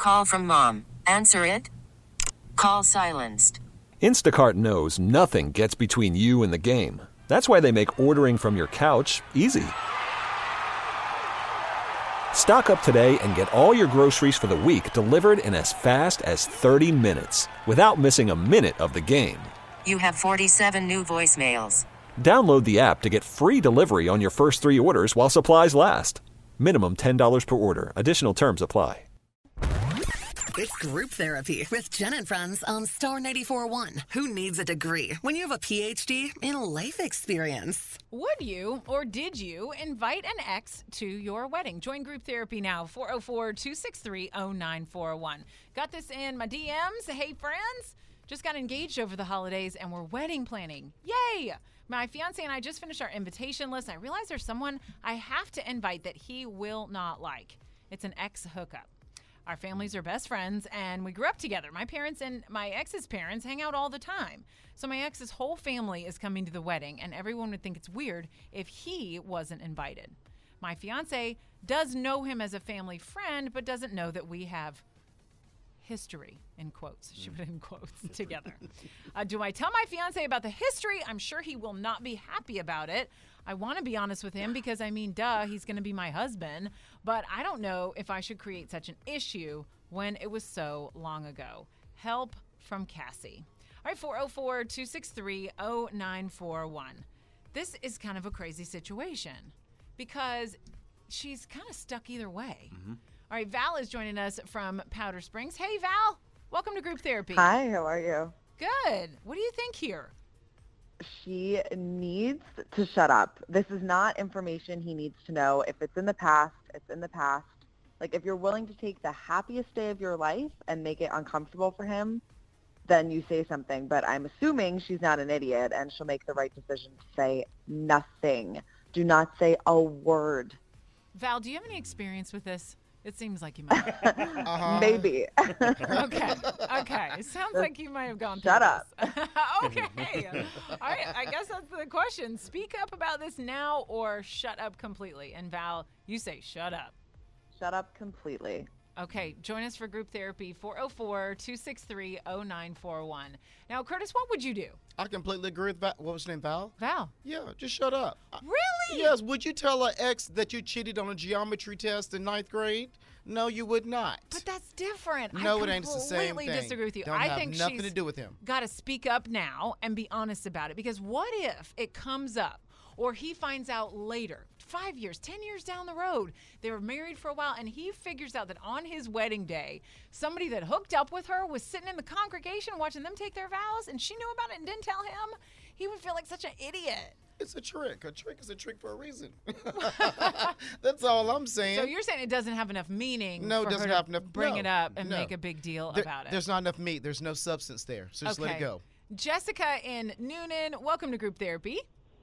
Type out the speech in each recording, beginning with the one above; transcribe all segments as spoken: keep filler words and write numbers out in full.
Call from mom. Answer it. Call silenced. Instacart knows nothing gets between you and the game. That's why they make ordering from your couch easy. Stock up today and get all your groceries for the week delivered in as fast as thirty minutes without missing a minute of the game. You have forty-seven new voicemails. Download the app to get free delivery on your first three orders while supplies last. Minimum ten dollars per order. Additional terms apply. It's Group Therapy with Jen and Friends on Star ninety-four point one. Who needs a degree when you have a P H D in life experience? Would you or did you invite an ex to your wedding? Join Group Therapy now, four oh four, two six three, oh nine four one. Got this in my D Ms. Hey, friends. Just got engaged over the holidays and we're wedding planning. Yay! My fiance and I just finished our invitation list. I realize there's someone I have to invite that he will not like. It's an ex hookup. Our families are best friends, and we grew up together. My parents and my ex's parents hang out all the time. So my ex's whole family is coming to the wedding, and everyone would think it's weird if he wasn't invited. My fiance does know him as a family friend, but doesn't know that we have history, in quotes. She put it in quotes together. Uh, do I tell my fiance about the history? I'm sure he will not be happy about it. I want to be honest with him because, I mean, duh, he's going to be my husband. But I don't know if I should create such an issue when it was so long ago. Help from Cassie. All right, four oh four, two six three, oh nine four one. This is kind of a crazy situation because she's kind of stuck either way. Mm-hmm. All right, Val is joining us from Powder Springs. Hey, Val. Welcome to Group Therapy. Hi, how are you? Good. What do you think here? She needs to shut up. This is not information he needs to know. If it's in the past, it's in the past. Like, if you're willing to take the happiest day of your life and make it uncomfortable for him, then you say something. But I'm assuming she's not an idiot and she'll make the right decision to say nothing. Do not say a word. Val, do you have any experience with this? It seems like you might. uh-huh. Maybe. Okay. Okay. It sounds like you might have gone through Shut up. Okay. All right. I guess that's the question. Speak up about this now or shut up completely. And Val, you say shut up. Shut up completely. Okay. Join us for Group Therapy, four oh four, two six three, oh nine four one. Now, Curtis, what would you do? I completely agree with Val. What was her name, Val? Val. Yeah, just shut up. Really? Yes. Would you tell an ex that you cheated on a geometry test in ninth grade? No, you would not. But that's different. No, I it ain't the same thing. completely disagree with you. Don't I have think nothing she's to do with him. Got to speak up now and be honest about it. Because what if it comes up or he finds out later, five years, ten years down the road, they were married for a while, and he figures out that on his wedding day, somebody that hooked up with her was sitting in the congregation watching them take their vows, and she knew about it and didn't tell him? He would feel like such an idiot. It's a trick. A trick is a trick for a reason. That's all I'm saying. So you're saying it doesn't have enough meaning no, for it doesn't her to have enough, bring no, it up and no. make a big deal there, about it? There's not enough meat. There's no substance there. So just okay. let it go. Jessica in Noonan, welcome to Group Therapy.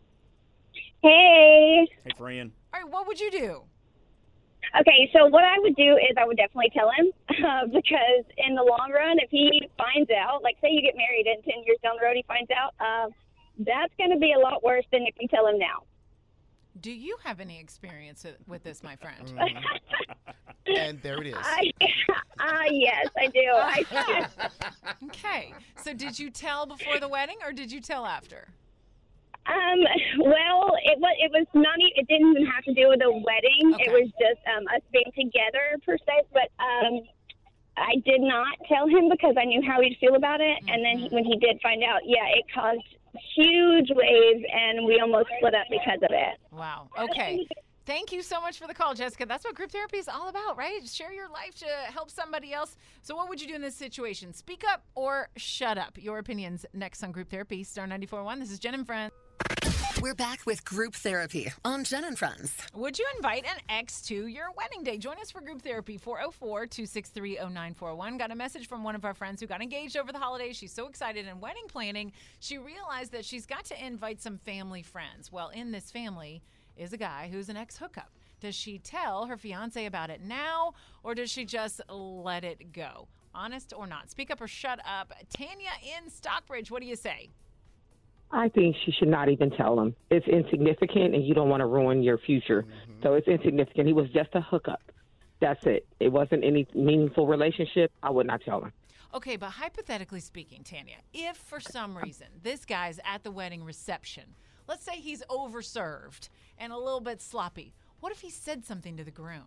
Hey. Hey, friend. All right, what would you do? Okay, so what I would do is I would definitely tell him uh, because in the long run, if he finds out, like say you get married and ten years down the road he finds out, uh, that's going to be a lot worse than if you tell him now. Do you have any experience with this, my friend? Mm-hmm. And there it is. I, uh, yes, I do. I do. Okay. So did you tell before the wedding or did you tell after? Um, well, it was, it was not, e- it didn't even have to do with a wedding. Okay. It was just um, us being together per se, but um, I did not tell him because I knew how he'd feel about it. Mm-hmm. And then he, when he did find out, yeah, it caused huge waves and we almost split up because of it. Wow. Okay. Thank you so much for the call, Jessica. That's what Group Therapy is all about, right? Share your life to help somebody else. So what would you do in this situation? Speak up or shut up? Your opinions next on Group Therapy, Star ninety-four point one. This is Jen and Friends. We're back with Group Therapy on Jen and Friends. Would you invite an ex to your wedding day? Join us for Group Therapy, four oh four, two six three, oh nine four one. Got a message from one of our friends who got engaged over the holidays. She's so excited in wedding planning, she realized that she's got to invite some family friends. Well, in this family is a guy who's an ex-hookup. Does she tell her fiance about it now, or does she just let it go? Honest or not? Speak up or shut up. Tanya in Stockbridge, what do you say? I think she should not even tell him. It's insignificant, and you don't want to ruin your future. Mm-hmm. So it's insignificant. He was just a hookup. That's it. It wasn't any meaningful relationship. I would not tell him. Okay, but hypothetically speaking, Tanya, if for some reason this guy's at the wedding reception, let's say he's overserved and a little bit sloppy, what if he said something to the groom?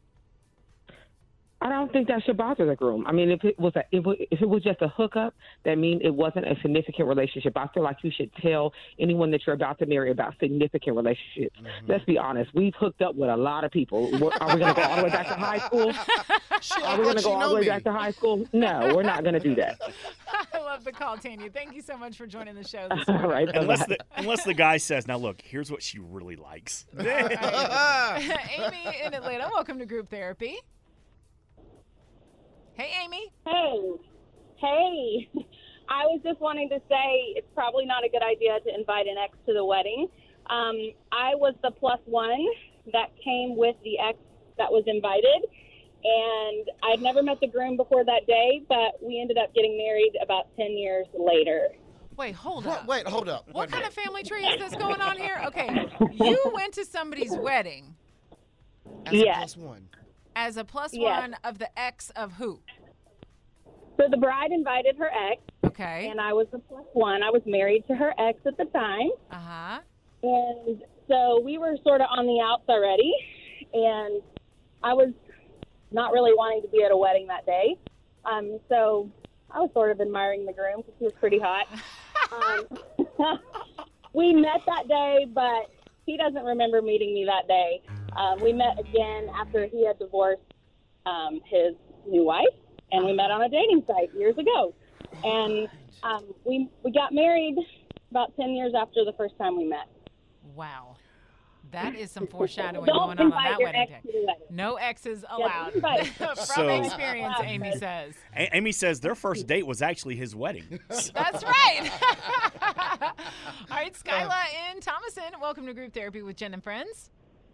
I don't think that should bother the groom. I mean, if it was a, if, if it was just a hookup, that means it wasn't a significant relationship. I feel like you should tell anyone that you're about to marry about significant relationships. Mm-hmm. Let's be honest. We've hooked up with a lot of people. Are we going to go all the way back to high school? Shit, Are we going to go all the way me. back to high school? No, we're not going to do that. I love the call, Tanya. Thank you so much for joining the show this morning. All right. Unless the, unless the guy says, now look, here's what she really likes. Right. Amy in Atlanta, welcome to Group Therapy. Hey, Amy. Hey. Hey. I was just wanting to say it's probably not a good idea to invite an ex to the wedding. Um, I was the plus one that came with the ex that was invited, and I'd never met the groom before that day, but we ended up getting married about ten years later. Wait, hold What? up. Wait, hold up. What Wait a kind minute. of family tree is this going on here? Okay, you went to somebody's wedding As a Yes. plus one. as a plus Yes. one of the ex of who? So the bride invited her ex, Okay. and I was the plus one. I was married to her ex at the time. Uh-huh. And so we were sort of on the outs already, and I was not really wanting to be at a wedding that day. Um, so I was sort of admiring the groom because he was pretty hot. um, we met that day, but he doesn't remember meeting me that day. Um, we met again after he had divorced um, his new wife, and we met on a dating site years ago. And um, we we got married about ten years after the first time we met. Wow. That is some foreshadowing Don't going on on invite that your wedding ex day. to the wedding. No exes allowed. invite. From So- experience, Amy says. A- Amy says their first date was actually his wedding. That's right. All right, Skyla in Thomason, welcome to Group Therapy with Jen and Friends.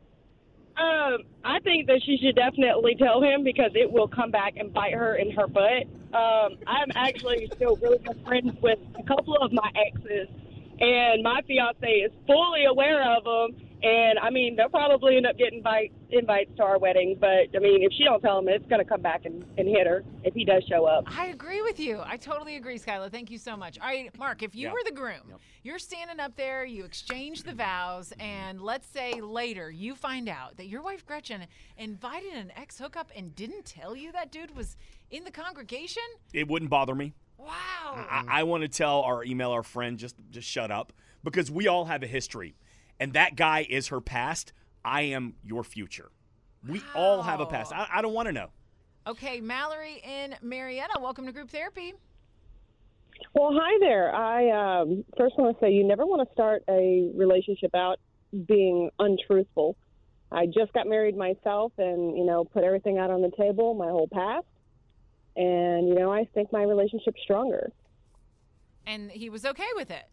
Um, I think that she should definitely tell him because it will come back and bite her in her butt. Um, I'm actually still really good friends with a couple of my exes, and my fiance is fully aware of them. And I mean, they'll probably end up getting invite, invites to our wedding. But I mean, if she don't tell him, it's going to come back and, and hit her if he does show up. I agree with you. I totally agree, Skyla. Thank you so much. All right, Mark, if you Yeah. were the groom, Yep. you're standing up there, you exchange the vows, and let's say later you find out that your wife Gretchen invited an ex hookup and didn't tell you that dude was in the congregation? It wouldn't bother me. Wow. I, I want to tell our email our friend just just shut up because we all have a history, and that guy is her past. I am your future. We all have a past. I, I don't want to know. Okay, Mallory in Marietta, welcome to Group Therapy. Well, hi there. I um, first want to say you never want to start a relationship out being untruthful. I just got married myself and, you know, put everything out on the table, my whole past. And, you know, I think my relationship's stronger. And he was okay with it.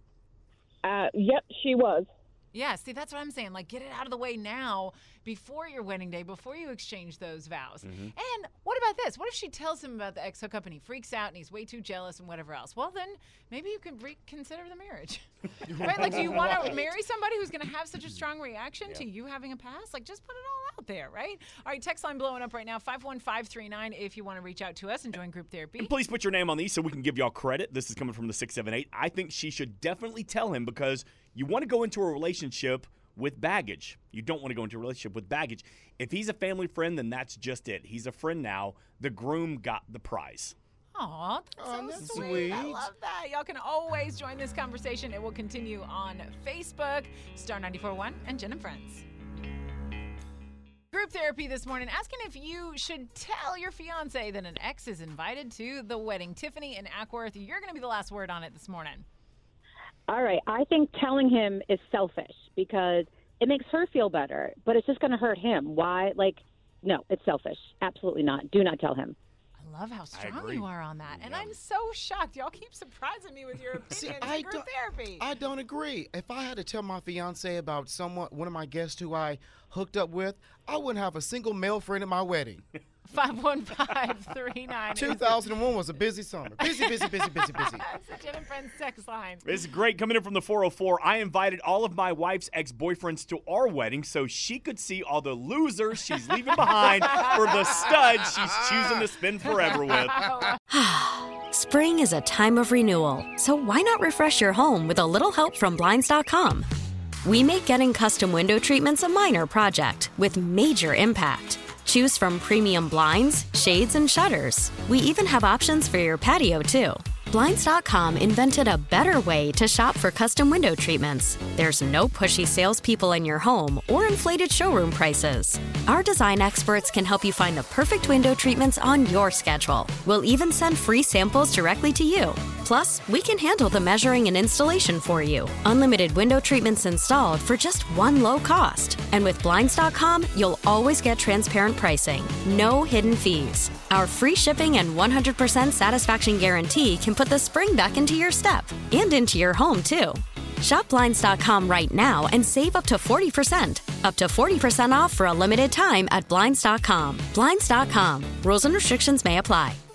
Uh, yep, she was. Yeah, see, that's what I'm saying. Like, get it out of the way now before your wedding day, before you exchange those vows. Mm-hmm. And what about this? What if she tells him about the ex hookup and he freaks out and he's way too jealous and whatever else? Well, then maybe you can reconsider the marriage. Right? Like, do you want to marry somebody who's going to have such a strong reaction to you having a past? Like, just put it all out there, right? All right, text line blowing up right now, five one five three nine if you want to reach out to us and join Group Therapy. And please put your name on these so we can give y'all credit. This is coming from the six seven eight. I think she should definitely tell him because you want to go into a relationship with baggage. You don't want to go into a relationship with baggage. If he's a family friend, then that's just it. He's a friend now. The groom got the prize. Aw, that's Oh, so that's sweet. I sweet. love that. Y'all can always join this conversation. It will continue on Facebook, Star ninety-four point one, and Jen and Friends. Group Therapy this morning, asking if you should tell your fiance that an ex is invited to the wedding. Tiffany in Ackworth, you're going to be the last word on it this morning. All right. I think telling him is selfish because it makes her feel better, but it's just going to hurt him. Why? Like, no, it's selfish. Absolutely not. Do not tell him. I love how strong agree. you are on that. And I'm so shocked. Y'all keep surprising me with your opinions See, in I Group don't- Therapy. I don't agree. If I had to tell my fiance about someone, one of my guests who I hooked up with, I wouldn't have a single male friend at my wedding. five one five, three nine. two thousand one was a busy summer. Busy, busy, busy, busy, busy. That's the Jen and Friends text line. This is great. Coming in from the four oh four, I invited all of my wife's ex-boyfriends to our wedding so she could see all the losers she's leaving behind for the stud she's choosing to spend forever with. Spring is a time of renewal, so why not refresh your home with a little help from Blinds dot com? We make getting custom window treatments a minor project with major impact. Choose from premium blinds, shades, and shutters. We even have options for your patio, too. Blinds dot com invented a better way to shop for custom window treatments. There's no pushy salespeople in your home or inflated showroom prices. Our design experts can help you find the perfect window treatments on your schedule. We'll even send free samples directly to you. Plus, we can handle the measuring and installation for you. Unlimited window treatments installed for just one low cost. And with Blinds dot com, you'll always get transparent pricing. No hidden fees. Our free shipping and one hundred percent satisfaction guarantee can put the spring back into your step and into your home, too. Shop Blinds dot com right now and save up to forty percent. Up to forty percent off for a limited time at Blinds dot com. Blinds dot com. Rules and restrictions may apply.